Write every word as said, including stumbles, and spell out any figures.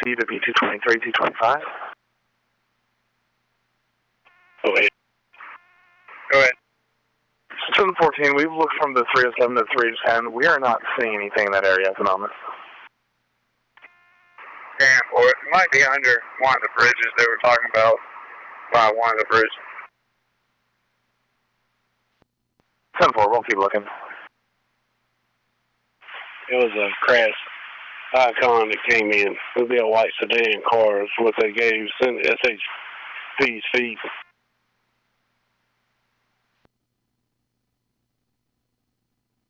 you to B two twenty-three, two twenty-five. Go ahead. Go ahead. seven fourteen, we've looked from the three oh seven to three ten. We are not seeing anything in that area at the moment. Damn, or it might be under one of the bridges they were talking about. By one of the bridges. ten four, we'll keep looking. It was a crash icon that came in. It would be a white sedan car, is what they gave. S H P's feet.